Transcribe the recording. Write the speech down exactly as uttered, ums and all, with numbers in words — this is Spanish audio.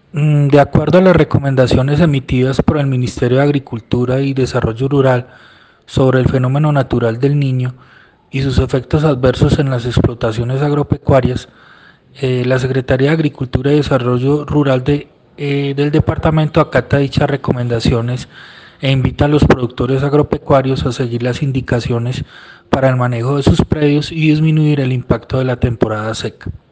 Mm, De acuerdo a las recomendaciones emitidas por el Ministerio de Agricultura y Desarrollo Rural sobre el fenómeno natural del Niño y sus efectos adversos en las explotaciones agropecuarias, eh, la Secretaría de Agricultura y Desarrollo Rural de, eh, del departamento acata dichas recomendaciones e invita a los productores agropecuarios a seguir las indicaciones para el manejo de sus predios y disminuir el impacto de la temporada seca.